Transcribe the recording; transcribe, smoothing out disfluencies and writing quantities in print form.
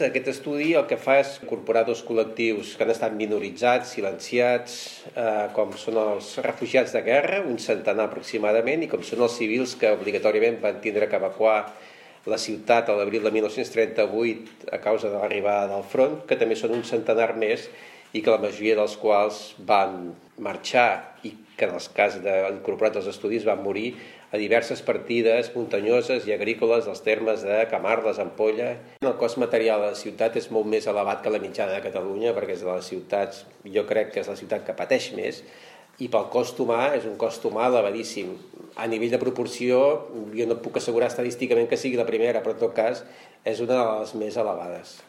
Aquest estudi el que fa és incorporar dos col·lectius que han estat minoritzats, silenciats, com són els refugiats de guerra, un centenar aproximadament, i com són els civils que obligatòriament van tindre que evacuar la ciutat a l'abril de 1938 a causa de l'arribada del front, que també són un centenar més i que la majoria dels quals van marxar i que en els cas incorporats als estudis van morir a diverses partides muntanyoses i agrícoles dels termes de Camarles, Ampolla. El cost material de la ciutat és molt més elevat que la mitjana de Catalunya, perquè és de les ciutats, jo crec que és la ciutat que pateix més, i pel cost humà és un cost humà elevadíssim. A nivell de proporció, jo no puc assegurar estadísticament que sigui la primera, però en tot cas és una de les més elevades.